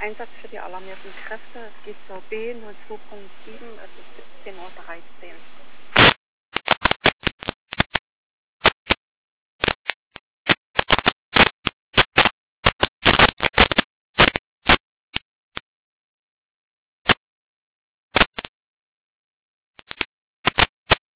Einsatz für die alarmierten Kräfte, die zur B 02.7, es ist 17:13 Uhr.